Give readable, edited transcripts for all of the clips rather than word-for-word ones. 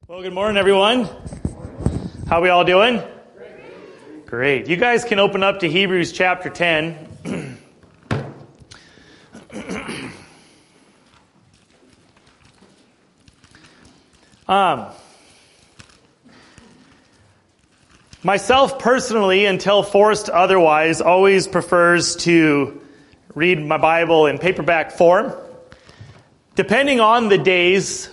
Well, good morning, everyone. How we all doing? Great. You guys can open up to Hebrews chapter 10. Myself personally, until forced otherwise, always prefers to read my Bible in paperback form. Depending on the days,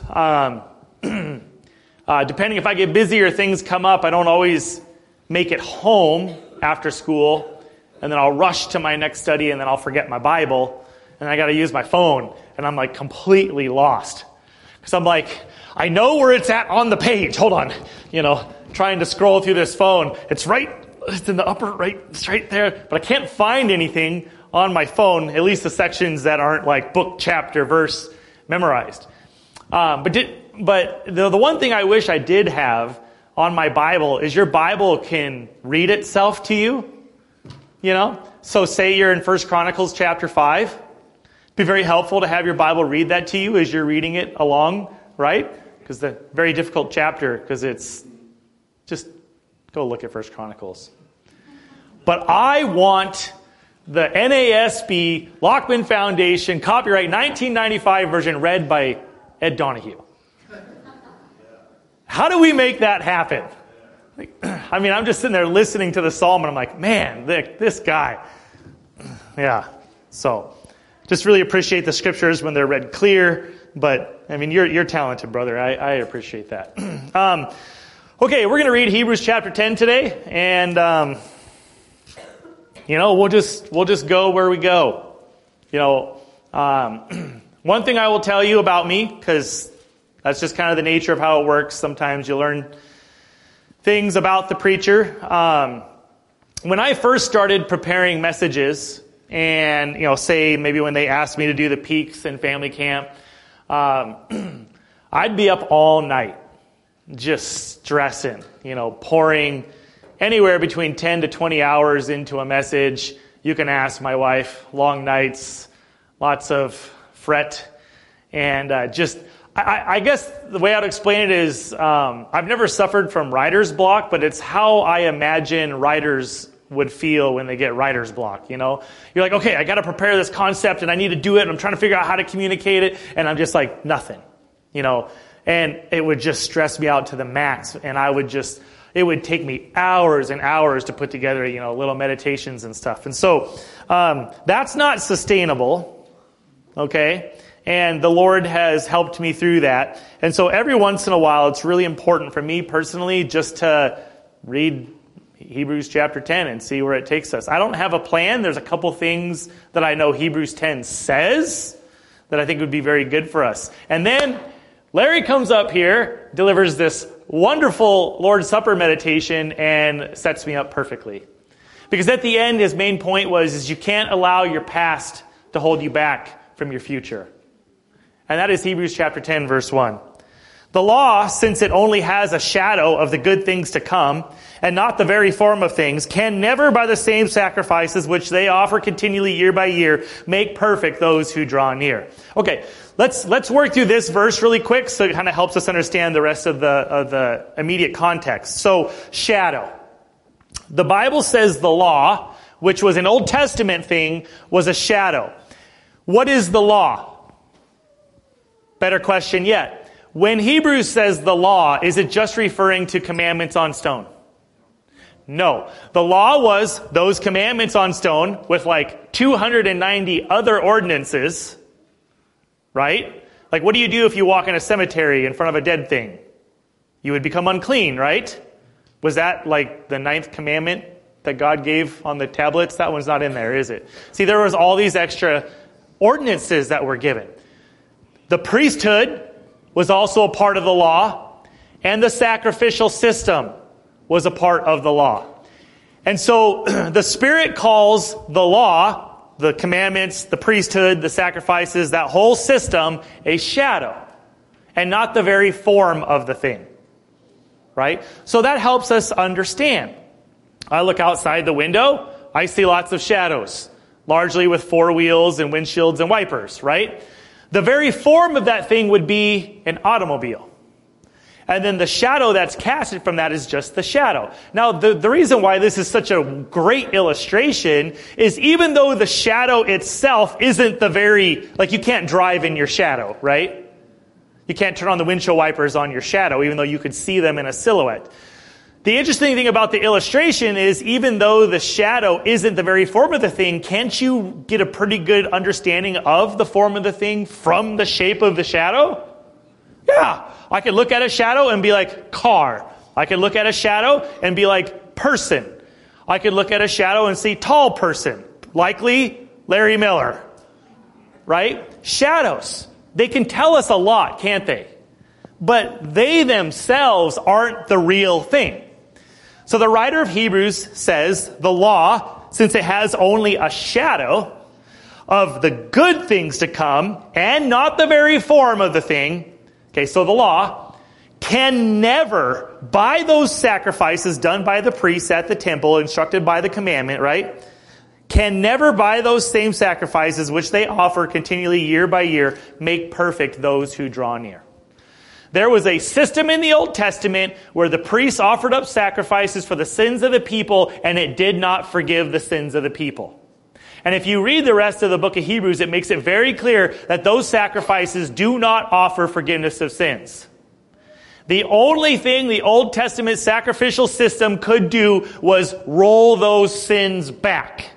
depending if I get busy or things come up, I don't always make it home after school, and then I'll rush to my next study, and then I'll forget my Bible, and I got to use my phone, and I'm like completely lost. Because I'm like, I know where it's at on the page. Hold on. Trying to scroll through this phone. It's in the upper right, it's right there, but I can't find anything on my phone, at least the sections that aren't like book, chapter, verse memorized. But the one thing I wish I did have on my Bible is your Bible can read itself to you. So say you're in 1 Chronicles chapter 5. It'd be very helpful to have your Bible read that to you as you're reading it along, right? Because the very difficult chapter, because it's just go look at 1 Chronicles. But I want the NASB Lockman Foundation copyright 1995 version read by Ed Donahue. How do we make that happen? I'm just sitting there listening to the psalm, and I'm like, man, this guy. Yeah. So, just really appreciate the scriptures when they're read clear. But you're talented, brother. I appreciate that. Okay, we're going to read Hebrews chapter 10 today, and we'll just go where we go. One thing I will tell you about me, because that's just kind of the nature of how it works. Sometimes you learn things about the preacher. When I first started preparing messages, and say maybe when they asked me to do the Peaks and family camp, I'd be up all night, just stressing, pouring anywhere between 10 to 20 hours into a message. You can ask my wife. Long nights, lots of fret, and I guess the way I'd explain it is I've never suffered from writer's block, but it's how I imagine writers would feel when they get writer's block. You're like, okay, I got to prepare this concept, and I need to do it, and I'm trying to figure out how to communicate it, and I'm just like, nothing, and it would just stress me out to the max, and it would take me hours and hours to put together, little meditations and stuff. And so that's not sustainable, okay? And the Lord has helped me through that. And so every once in a while, it's really important for me personally just to read Hebrews chapter 10 and see where it takes us. I don't have a plan. There's a couple things that I know Hebrews 10 says that I think would be very good for us. And then Larry comes up here, delivers this wonderful Lord's Supper meditation, and sets me up perfectly. Because at the end, his main point was you can't allow your past to hold you back from your future. And that is Hebrews chapter 10, verse 1. The law, since it only has a shadow of the good things to come, and not the very form of things, can never by the same sacrifices which they offer continually year by year make perfect those who draw near. Okay, let's work through this verse really quick so it kind of helps us understand the rest of the immediate context. So, shadow. The Bible says the law, which was an Old Testament thing, was a shadow. What is the law? Better question yet. When Hebrews says the law, is it just referring to commandments on stone? No. The law was those commandments on stone with like 290 other ordinances, right? Like what do you do if you walk in a cemetery in front of a dead thing? You would become unclean, right? Was that like the 9th commandment that God gave on the tablets? That one's not in there, is it? See, there was all these extra ordinances that were given. The priesthood was also a part of the law, and the sacrificial system was a part of the law. And so the Spirit calls the law, the commandments, the priesthood, the sacrifices, that whole system, a shadow, and not the very form of the thing. Right? So that helps us understand. I look outside the window, I see lots of shadows, largely with 4 wheels and windshields and wipers, right? The very form of that thing would be an automobile. And then the shadow that's casted from that is just the shadow. Now, the reason why this is such a great illustration is even though the shadow itself isn't like you can't drive in your shadow, right? You can't turn on the windshield wipers on your shadow, even though you could see them in a silhouette. The interesting thing about the illustration is even though the shadow isn't the very form of the thing, can't you get a pretty good understanding of the form of the thing from the shape of the shadow? Yeah. I could look at a shadow and be like, car. I could look at a shadow and be like, person. I could look at a shadow and see tall person. Likely Larry Miller. Right? Shadows. They can tell us a lot, can't they? But they themselves aren't the real thing. So the writer of Hebrews says the law, since it has only a shadow of the good things to come and not the very form of the thing, okay, so the law can never, by those sacrifices done by the priests at the temple, instructed by the commandment, right? Can never, by those same sacrifices which they offer continually year by year, make perfect those who draw near. There was a system in the Old Testament where the priests offered up sacrifices for the sins of the people, and it did not forgive the sins of the people. And if you read the rest of the book of Hebrews, it makes it very clear that those sacrifices do not offer forgiveness of sins. The only thing the Old Testament sacrificial system could do was roll those sins back,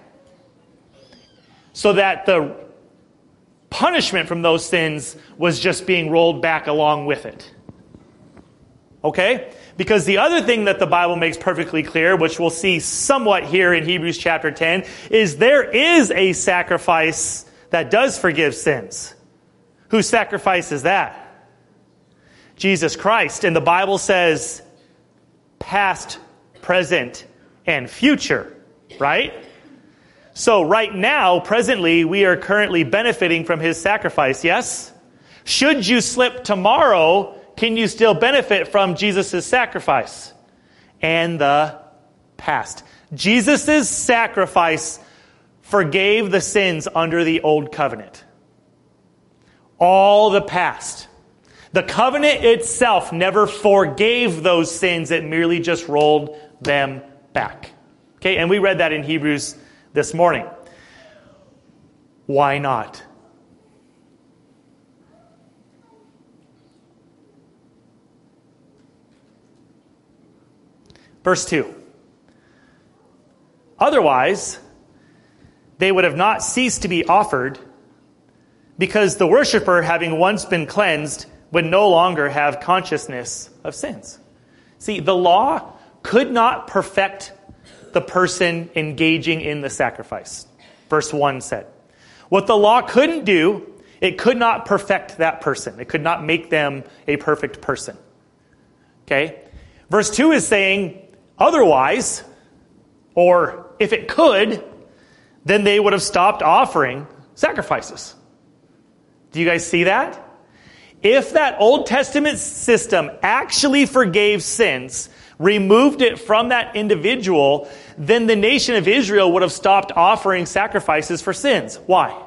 so that the punishment from those sins was just being rolled back along with it. Okay? Because the other thing that the Bible makes perfectly clear, which we'll see somewhat here in Hebrews chapter 10, is there is a sacrifice that does forgive sins. Whose sacrifice is that? Jesus Christ. And the Bible says past, present, and future. Right? So right now, presently, we are currently benefiting from his sacrifice, yes? Should you slip tomorrow, can you still benefit from Jesus' sacrifice? And the past. Jesus' sacrifice forgave the sins under the old covenant. All the past. The covenant itself never forgave those sins. It merely just rolled them back. Okay, and we read that in Hebrews this morning. Why not? Verse 2. Otherwise, they would have not ceased to be offered, because the worshiper, having once been cleansed, would no longer have consciousness of sins. See, the law could not perfect the person engaging in the sacrifice. Verse 1 said. What the law couldn't do, it could not perfect that person. It could not make them a perfect person. Okay? Verse 2 is saying, otherwise, or if it could, then they would have stopped offering sacrifices. Do you guys see that? If that Old Testament system actually forgave sins, removed it from that individual, then the nation of Israel would have stopped offering sacrifices for sins. Why?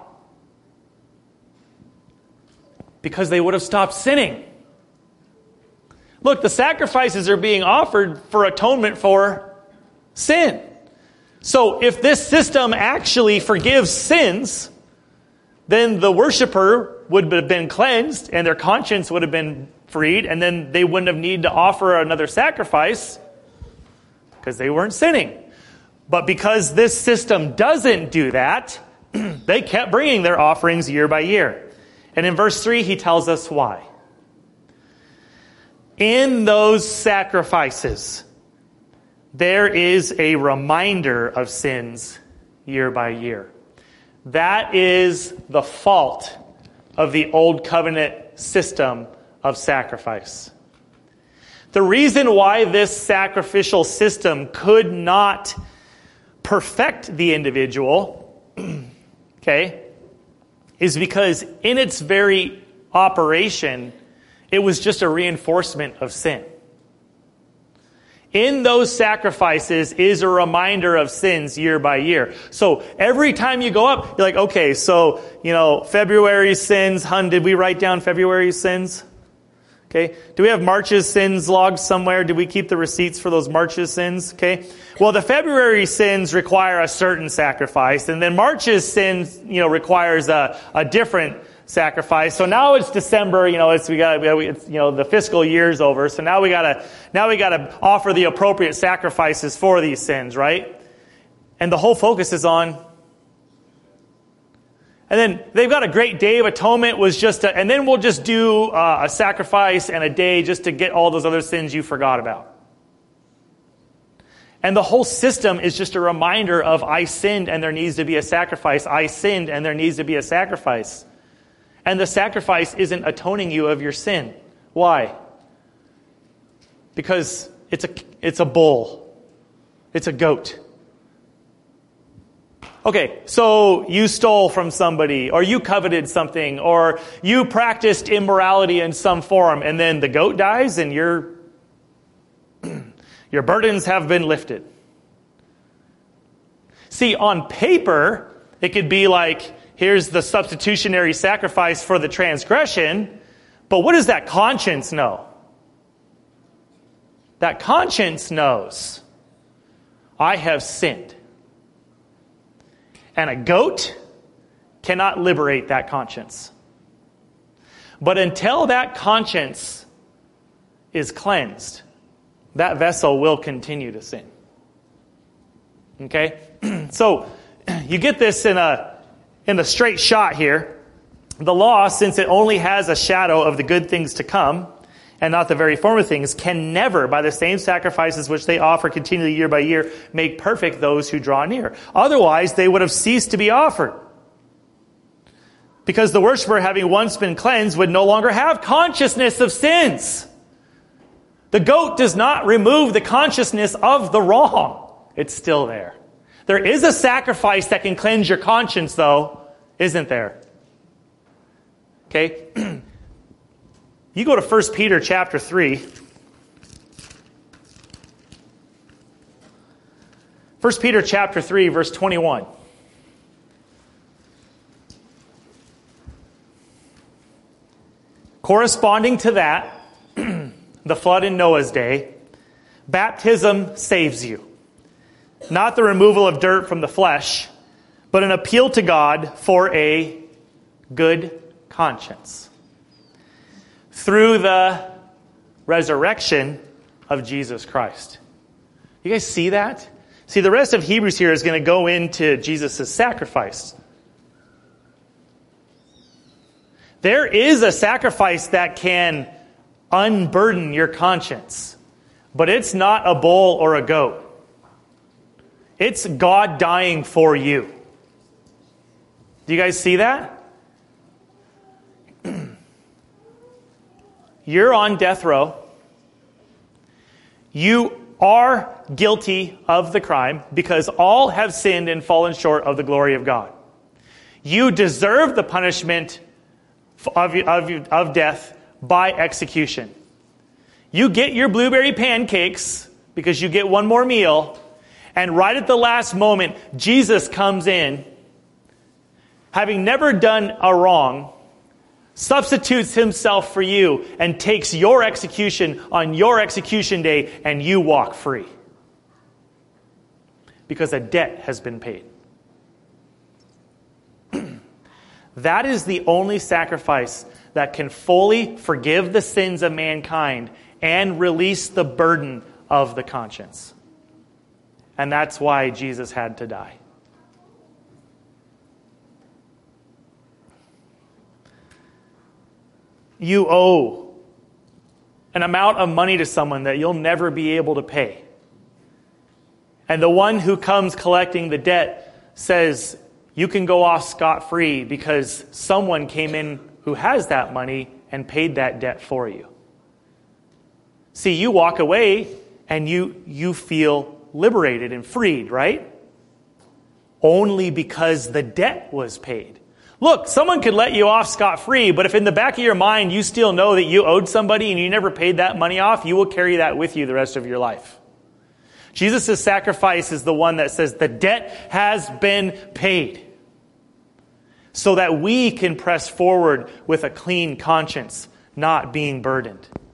Because they would have stopped sinning. Look, the sacrifices are being offered for atonement for sin. So if this system actually forgives sins, then the worshiper would have been cleansed and their conscience would have been freed, and then they wouldn't have needed to offer another sacrifice because they weren't sinning. But because this system doesn't do that, they kept bringing their offerings year by year. And in verse 3, he tells us why. In those sacrifices, there is a reminder of sins year by year. That is the fault of the old covenant system of sacrifice. The reason why this sacrificial system could not perfect the individual, okay, is because in its very operation, it was just a reinforcement of sin. In those sacrifices is a reminder of sins year by year. So every time you go up, you're like, okay, so, February's sins, did we write down February's sins? Okay. Do we have March's sins logged somewhere? Do we keep the receipts for those March's sins? Okay. Well, the February sins require a certain sacrifice, and then March's sins, requires a different sacrifice. So now it's December. The fiscal year's over. So now we gotta offer the appropriate sacrifices for these sins, right? And the whole focus is on. And then they've got a great Day of Atonement and then we'll just do a sacrifice and a day just to get all those other sins you forgot about. And the whole system is just a reminder of I sinned and there needs to be a sacrifice. I sinned and there needs to be a sacrifice. And the sacrifice isn't atoning you of your sin. Why? Because it's a bull. It's a goat. Okay, so you stole from somebody, or you coveted something, or you practiced immorality in some form, and then the goat dies and your burdens have been lifted. See, on paper, it could be like, here's the substitutionary sacrifice for the transgression, but what does that conscience know? That conscience knows, I have sinned. And a goat cannot liberate that conscience. But until that conscience is cleansed, that vessel will continue to sin. Okay? So, you get this in a straight shot here. The law, since it only has a shadow of the good things to come, and not the very former things, can never, by the same sacrifices which they offer continually year by year, make perfect those who draw near. Otherwise, they would have ceased to be offered. Because the worshiper, having once been cleansed, would no longer have consciousness of sins. The goat does not remove the consciousness of the wrong. It's still there. There is a sacrifice that can cleanse your conscience, though, isn't there? Okay? You go to 1 Peter chapter 3. 1 Peter chapter 3, verse 21. Corresponding to that, the flood in Noah's day, baptism saves you. Not the removal of dirt from the flesh, but an appeal to God for a good conscience. Through the resurrection of Jesus Christ. You guys see that? See, the rest of Hebrews here is going to go into Jesus' sacrifice. There is a sacrifice that can unburden your conscience, but it's not a bull or a goat. It's God dying for you. Do you guys see that? You're on death row. You are guilty of the crime because all have sinned and fallen short of the glory of God. You deserve the punishment of death by execution. You get your blueberry pancakes because you get one more meal, and right at the last moment, Jesus comes in, having never done a wrong, substitutes himself for you, and takes your execution on your execution day, and you walk free. Because a debt has been paid. That is the only sacrifice that can fully forgive the sins of mankind and release the burden of the conscience. And that's why Jesus had to die. You owe an amount of money to someone that you'll never be able to pay. And the one who comes collecting the debt says, you can go off scot-free because someone came in who has that money and paid that debt for you. See, you walk away and you feel liberated and freed, right? Only because the debt was paid. Look, someone could let you off scot-free, but if in the back of your mind you still know that you owed somebody and you never paid that money off, you will carry that with you the rest of your life. Jesus' sacrifice is the one that says the debt has been paid so that we can press forward with a clean conscience, not being burdened.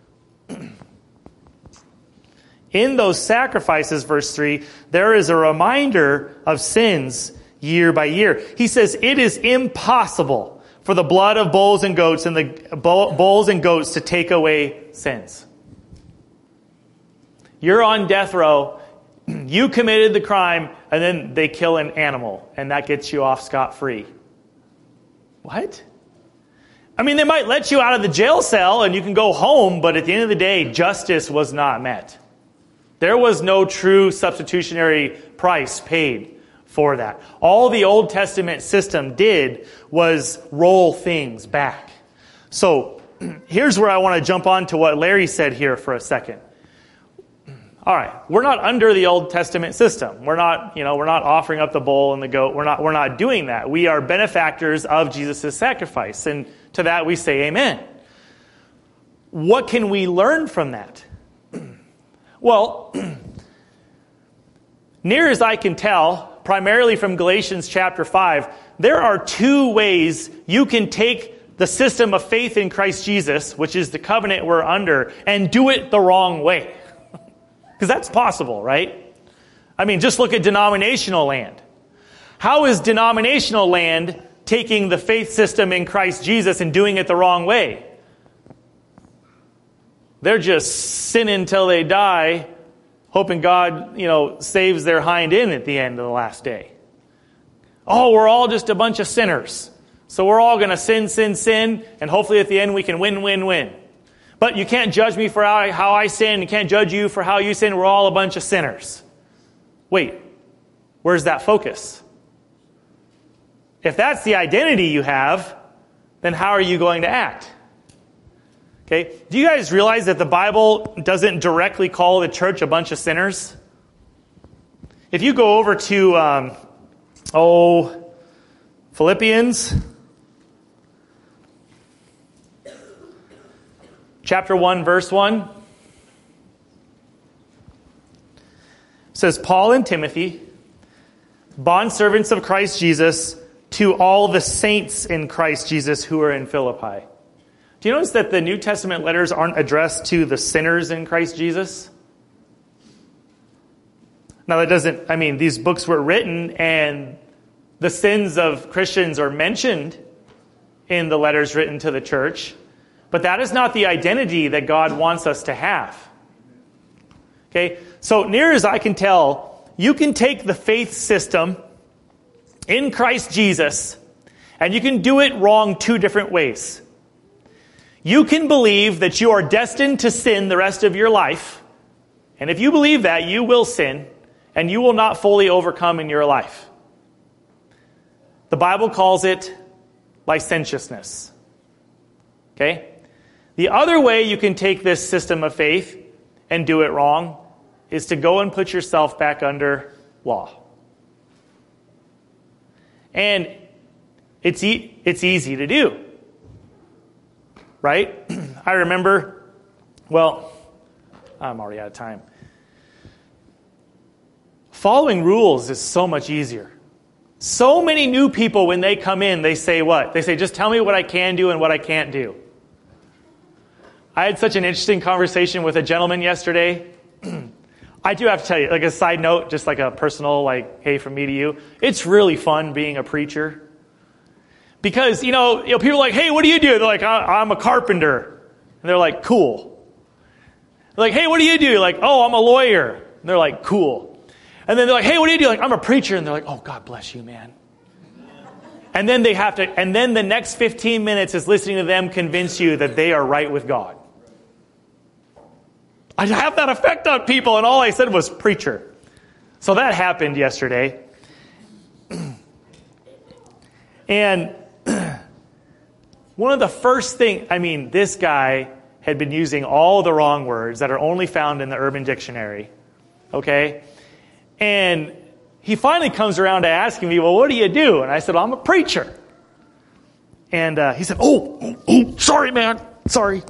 In those sacrifices, verse 3, there is a reminder of sins year by year. He says it is impossible for the blood of bulls and goats to take away sins. You're on death row, you committed the crime, and then they kill an animal, and that gets you off scot-free. What? I mean, they might let you out of the jail cell and you can go home, but at the end of the day, justice was not met. There was no true substitutionary price paid for that. All the Old Testament system did was roll things back. So here's where I want to jump on to what Larry said here for a second. All right, we're not under the Old Testament system. We're not offering up the bull and the goat. We're not doing that. We are benefactors of Jesus' sacrifice, and to that we say amen. What can we learn from that? Well, near as I can tell, primarily from Galatians chapter 5, there are two ways you can take the system of faith in Christ Jesus, which is the covenant we're under, and do it the wrong way. Because that's possible, right? I mean, just look at denominational land. How is denominational land taking the faith system in Christ Jesus and doing it the wrong way? They're just sinning till they die, hoping God, saves their hind end at the end of the last day. Oh, we're all just a bunch of sinners. So we're all going to sin, and hopefully at the end we can win. But you can't judge me for how I sin. You can't judge you for how you sin. We're all a bunch of sinners. Wait, where's that focus? If that's the identity you have, then how are you going to act? Okay, do you guys realize that the Bible doesn't directly call the church a bunch of sinners? If you go over to, Philippians chapter 1, verse 1, it says, Paul and Timothy, bondservants of Christ Jesus, to all the saints in Christ Jesus who are in Philippi. Do you notice that the New Testament letters aren't addressed to the sinners in Christ Jesus? Now these books were written and the sins of Christians are mentioned in the letters written to the church, but that is not the identity that God wants us to have. Okay, so near as I can tell, you can take the faith system in Christ Jesus and you can do it wrong two different ways. You can believe that you are destined to sin the rest of your life, and if you believe that, you will sin, and you will not fully overcome in your life. The Bible calls it licentiousness. Okay? The other way you can take this system of faith and do it wrong is to go and put yourself back under law. And it's easy to do. Right? I remember, I'm already out of time. Following rules is so much easier. So many new people, when they come in, they say what? They say, just tell me what I can do and what I can't do. I had such an interesting conversation with a gentleman yesterday. I do have to tell you, like a side note, just like a personal, hey, from me to you, it's really fun being a preacher. Because, people are like, hey, what do you do? They're like, I'm a carpenter. And they're like, cool. They're like, hey, what do you do? You're like, oh, I'm a lawyer. And they're like, cool. And then they're like, hey, what do you do? Like, I'm a preacher. And they're like, oh, God bless you, man. And then the next 15 minutes is listening to them convince you that they are right with God. I have that effect on people, and all I said was preacher. So that happened yesterday. And one of the first things, this guy had been using all the wrong words that are only found in the Urban Dictionary. Okay? And he finally comes around to asking me, well, what do you do? And I said, well, I'm a preacher. And he said, oh, sorry, man. Sorry.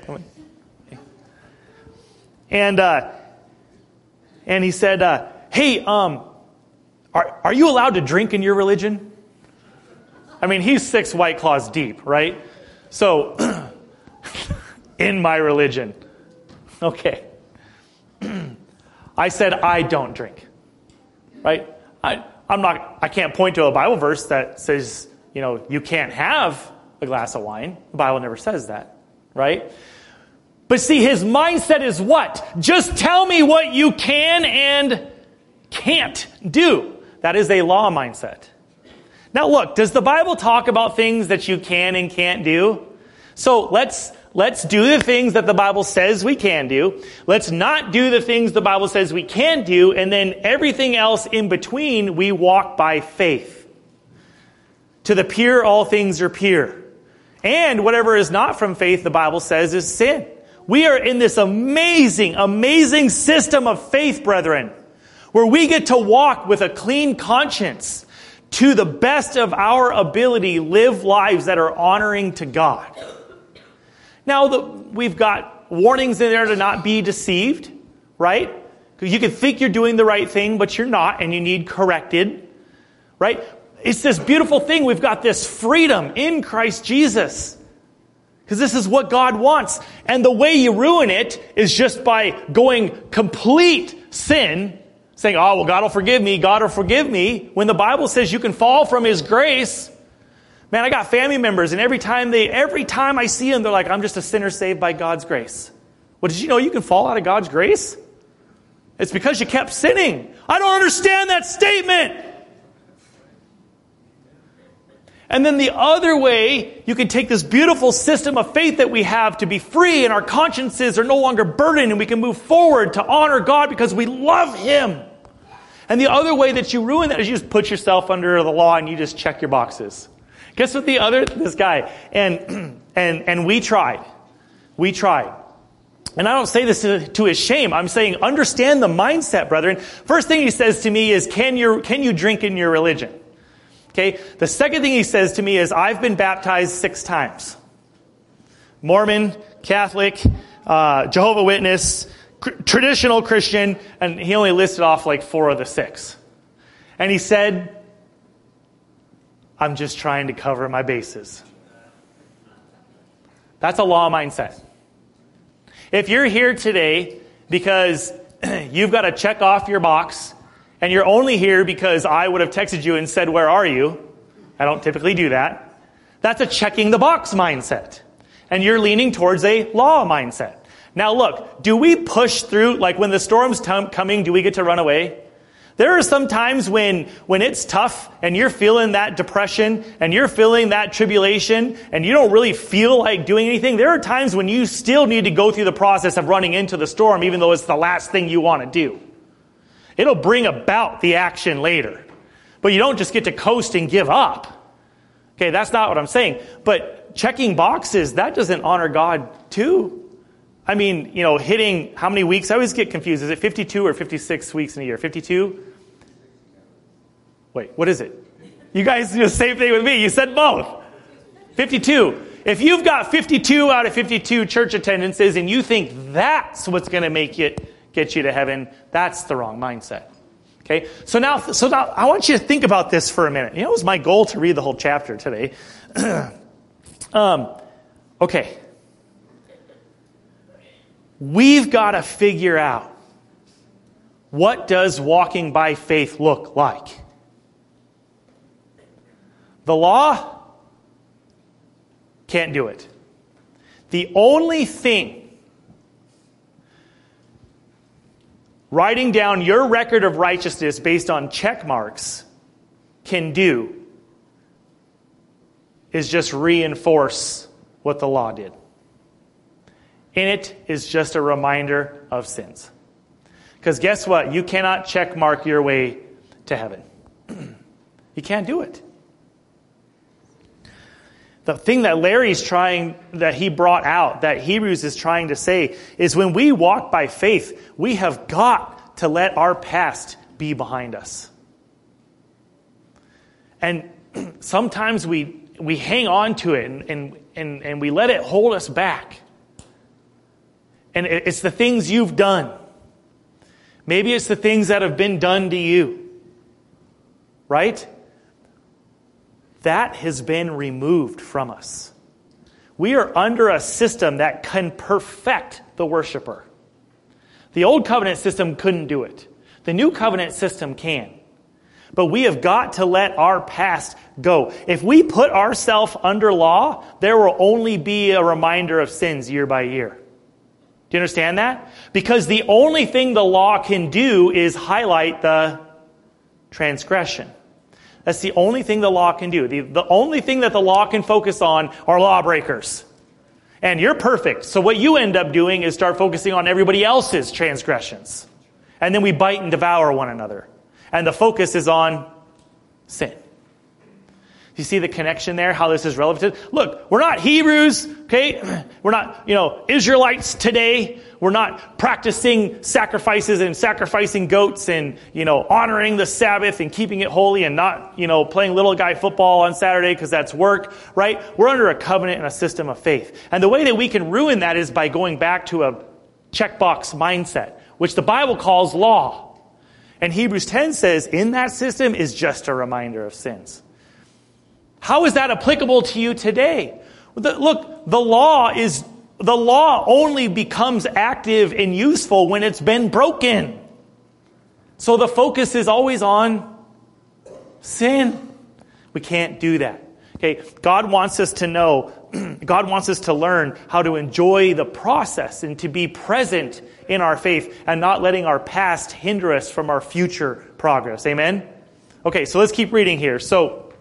And he said, hey, are you allowed to drink in your religion? He's 6 White Claws deep, right? So, in my religion. Okay. I said, I don't drink. Right? I can't point to a Bible verse that says, you can't have a glass of wine. The Bible never says that. Right? But see, his mindset is what? Just tell me what you can and can't do. That is a law mindset. Now look, does the Bible talk about things that you can and can't do? So let's do the things that the Bible says we can do. Let's not do the things the Bible says we can do, and then everything else in between, we walk by faith. To the pure, all things are pure. And whatever is not from faith, the Bible says, is sin. We are in this amazing, amazing system of faith, brethren, where we get to walk with a clean conscience, to the best of our ability, live lives that are honoring to God. Now, we've got warnings in there to not be deceived, right? Because you can think you're doing the right thing, but you're not, and you need corrected, right? It's this beautiful thing. We've got this freedom in Christ Jesus. Because this is what God wants. And the way you ruin it is just by going complete sin, saying, oh, well, God will forgive me, God will forgive me. When the Bible says you can fall from His grace. Man, I got family members, and every time I see them, they're like, I'm just a sinner saved by God's grace. Well, did you know you can fall out of God's grace? It's because you kept sinning. I don't understand that statement. And then the other way, you can take this beautiful system of faith that we have to be free, and our consciences are no longer burdened, and we can move forward to honor God because we love Him. And the other way that you ruin that is you just put yourself under the law and you just check your boxes. Guess what this guy, and we tried. And I don't say this to his shame. I'm saying understand the mindset, brethren. First thing he says to me is, can you drink in your religion? Okay. The second thing he says to me is, I've been baptized 6 times. Mormon, Catholic, Jehovah's Witness, traditional Christian, and he only listed off like 4 of the 6. And he said, I'm just trying to cover my bases. That's a law mindset. If you're here today because you've got to check off your box, and you're only here because I would have texted you and said, where are you? I don't typically do that. That's a checking the box mindset. And you're leaning towards a law mindset. Now look, do we push through, like when the storm's coming, do we get to run away? There are some times when it's tough and you're feeling that depression and you're feeling that tribulation and you don't really feel like doing anything. There are times when you still need to go through the process of running into the storm, even though it's the last thing you want to do. It'll bring about the action later. But you don't just get to coast and give up. Okay, that's not what I'm saying. But checking boxes, that doesn't honor God too. I mean, hitting how many weeks? I always get confused. Is it 52 or 56 weeks in a year? 52? Wait, what is it? You guys do the same thing with me. You said both. 52. If you've got 52 out of 52 church attendances and you think that's what's going to get you to heaven, that's the wrong mindset. Okay? So now I want you to think about this for a minute. It was my goal to read the whole chapter today. Okay. We've got to figure out, what does walking by faith look like? The law can't do it. The only thing writing down your record of righteousness based on check marks can do is just reinforce what the law did. In it is just a reminder of sins. Because guess what? You cannot check mark your way to heaven. You can't do it. The thing that he brought out, that Hebrews is trying to say, is when we walk by faith, we have got to let our past be behind us. And sometimes we hang on to it and we let it hold us back. And it's the things you've done. Maybe it's the things that have been done to you. Right? That has been removed from us. We are under a system that can perfect the worshiper. The old covenant system couldn't do it. The new covenant system can. But we have got to let our past go. If we put ourselves under law, there will only be a reminder of sins year by year. Do you understand that? Because the only thing the law can do is highlight the transgression. That's the only thing the law can do. The only thing that the law can focus on are lawbreakers. And you're perfect. So what you end up doing is start focusing on everybody else's transgressions. And then we bite and devour one another. And the focus is on sin. You see the connection there, how this is relevant? Look, we're not Hebrews, okay? We're not, Israelites today. We're not practicing sacrifices and sacrificing goats and, honoring the Sabbath and keeping it holy and not, playing little guy football on Saturday because that's work, right? We're under a covenant and a system of faith. And the way that we can ruin that is by going back to a checkbox mindset, which the Bible calls law. And Hebrews 10 says, in that system is just a reminder of sins. How is that applicable to you today? Look, the law only becomes active and useful when it's been broken. So the focus is always on sin. We can't do that. Okay, God wants us to know, God wants us to learn how to enjoy the process and to be present in our faith and not letting our past hinder us from our future progress. Amen? Okay, so let's keep reading here. So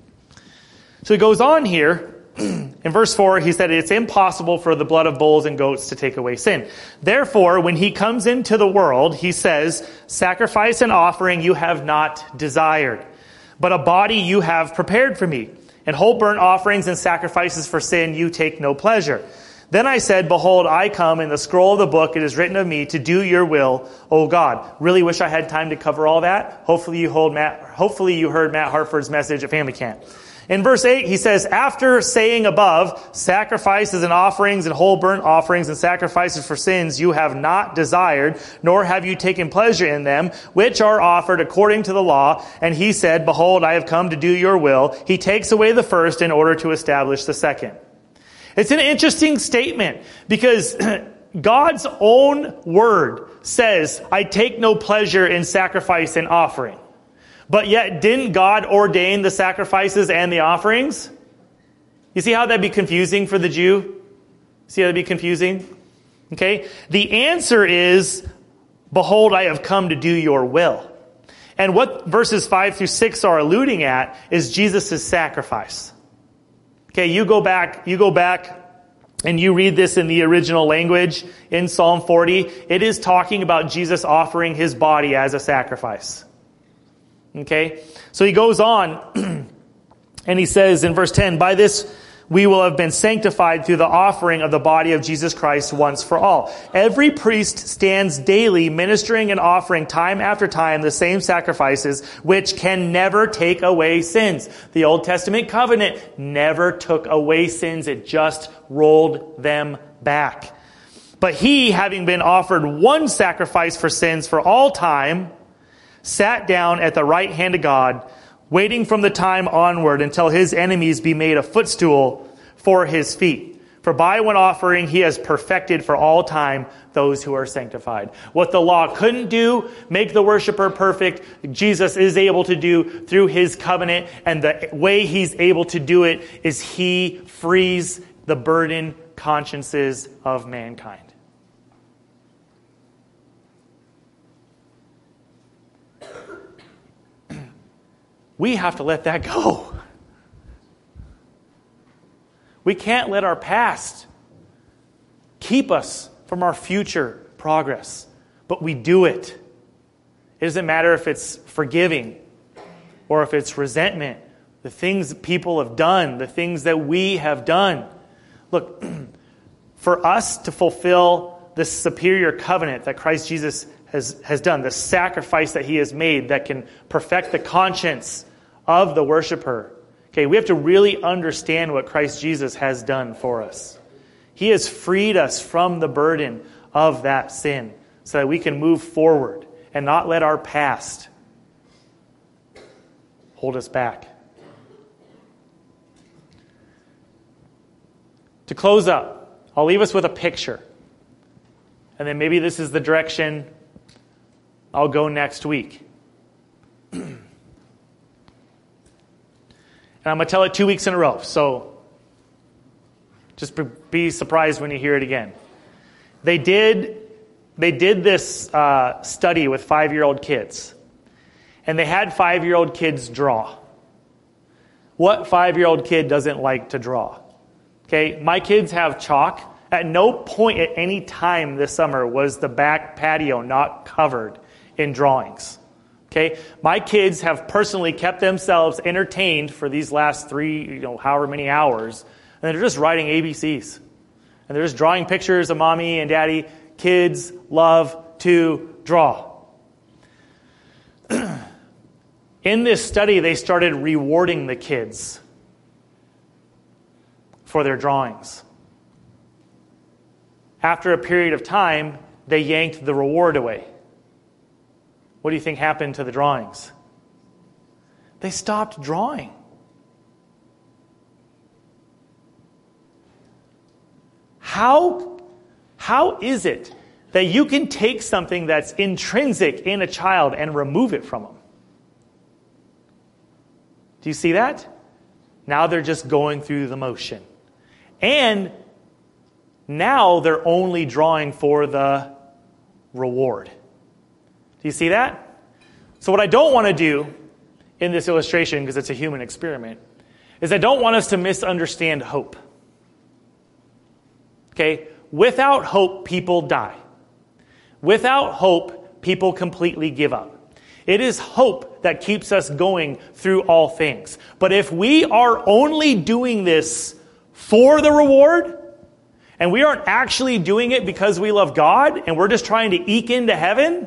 he goes on here. In verse 4, he said, it's impossible for the blood of bulls and goats to take away sin. Therefore, when he comes into the world, he says, sacrifice and offering you have not desired, but a body you have prepared for me. And whole burnt offerings and sacrifices for sin you take no pleasure. Then I said, behold, I come. In the scroll of the book it is written of me to do your will, O God. Really wish I had time to cover all that. Hopefully you heard Matt Hartford's message at Family Camp. In verse 8, he says, after saying above, sacrifices and offerings and whole burnt offerings and sacrifices for sins you have not desired, nor have you taken pleasure in them, which are offered according to the law. And he said, behold, I have come to do your will. He takes away the first in order to establish the second. It's an interesting statement because God's own word says, I take no pleasure in sacrifice and offering. But yet, didn't God ordain the sacrifices and the offerings? You see how that'd be confusing for the Jew? See how that'd be confusing? Okay? The answer is, behold, I have come to do your will. And what verses 5 through 6 are alluding at is Jesus' sacrifice. Okay, you go back and you read this in the original language in Psalm 40. It is talking about Jesus offering his body as a sacrifice. Okay, so he goes on and he says in verse 10, by this we will have been sanctified through the offering of the body of Jesus Christ once for all. Every priest stands daily ministering and offering time after time the same sacrifices, which can never take away sins. The Old Testament covenant never took away sins. It just rolled them back. But he, having been offered one sacrifice for sins for all time, sat down at the right hand of God, waiting from the time onward until his enemies be made a footstool for his feet. For by one offering he has perfected for all time those who are sanctified. What the law couldn't do, make the worshiper perfect, Jesus is able to do through his covenant. And the way he's able to do it is he frees the burdened consciences of mankind. We have to let that go. We can't let our past keep us from our future progress. But we do it. It doesn't matter if it's forgiving or if it's resentment. The things people have done, the things that we have done. Look, for us to fulfill this superior covenant that Christ Jesus has done, the sacrifice that he has made that can perfect the conscience of the worshiper. Okay, we have to really understand what Christ Jesus has done for us. He has freed us from the burden of that sin so that we can move forward and not let our past hold us back. To close up, I'll leave us with a picture. And then maybe this is the direction I'll go next week. And I'm going to tell it 2 weeks in a row. So just be surprised when you hear it again. They did this study with 5-year-old kids. And they had 5-year-old kids draw. What 5-year-old kid doesn't like to draw? Okay, my kids have chalk. At no point at any time this summer was the back patio not covered in drawings. Okay, my kids have personally kept themselves entertained for these last 3, however many hours, and they're just writing ABCs. And they're just drawing pictures of mommy and daddy. Kids love to draw. In this study, they started rewarding the kids for their drawings. After a period of time, they yanked the reward away. What do you think happened to the drawings? They stopped drawing. How is it that you can take something that's intrinsic in a child and remove it from them? Do you see that? Now they're just going through the motion. And now they're only drawing for the reward. Do you see that? So what I don't want to do in this illustration, because it's a human experiment, is I don't want us to misunderstand hope. Okay? Without hope, people die. Without hope, people completely give up. It is hope that keeps us going through all things. But if we are only doing this for the reward, and we aren't actually doing it because we love God, and we're just trying to eke into heaven,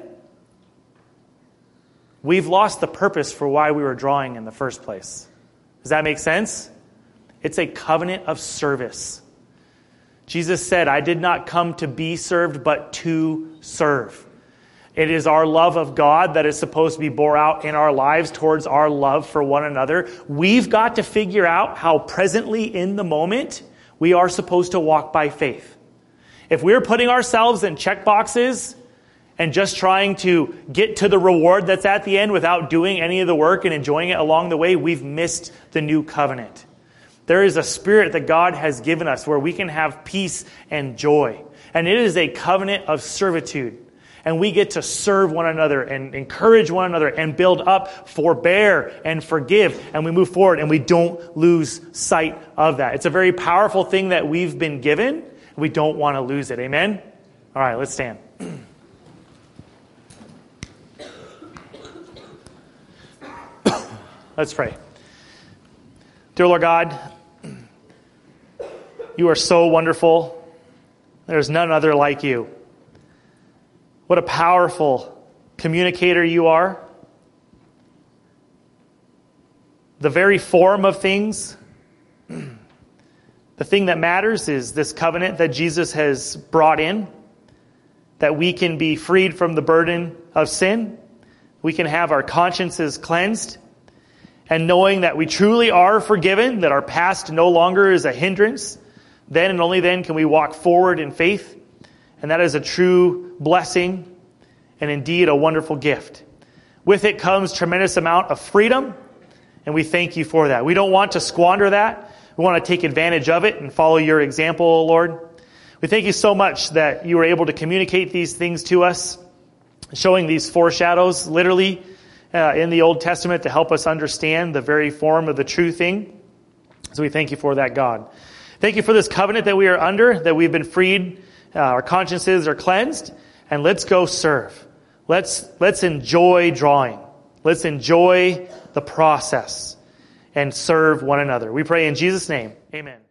we've lost the purpose for why we were drawing in the first place. Does that make sense? It's a covenant of service. Jesus said, I did not come to be served, but to serve. It is our love of God that is supposed to be bore out in our lives towards our love for one another. We've got to figure out how presently in the moment we are supposed to walk by faith. If we're putting ourselves in check boxes and just trying to get to the reward that's at the end without doing any of the work and enjoying it along the way, we've missed the new covenant. There is a spirit that God has given us where we can have peace and joy. And it is a covenant of servitude. And we get to serve one another and encourage one another and build up, forbear and forgive. And we move forward and we don't lose sight of that. It's a very powerful thing that we've been given. We don't want to lose it. Amen? All right, let's stand. Let's pray. Dear Lord God, you are so wonderful. There's none other like you. What a powerful communicator you are. The very form of things. The thing that matters is this covenant that Jesus has brought in, that we can be freed from the burden of sin. We can have our consciences cleansed. And knowing that we truly are forgiven, that our past no longer is a hindrance, then and only then can we walk forward in faith. And that is a true blessing and indeed a wonderful gift. With it comes tremendous amount of freedom, and we thank you for that. We don't want to squander that. We want to take advantage of it and follow your example, Lord. We thank you so much that you were able to communicate these things to us, showing these foreshadows literally in the Old Testament to help us understand the very form of the true thing. So we thank you for that, God. Thank you for this covenant that we are under, that we've been freed, our consciences are cleansed, and let's go serve. Let's enjoy drawing. Let's enjoy the process and serve one another. We pray in Jesus' name. Amen.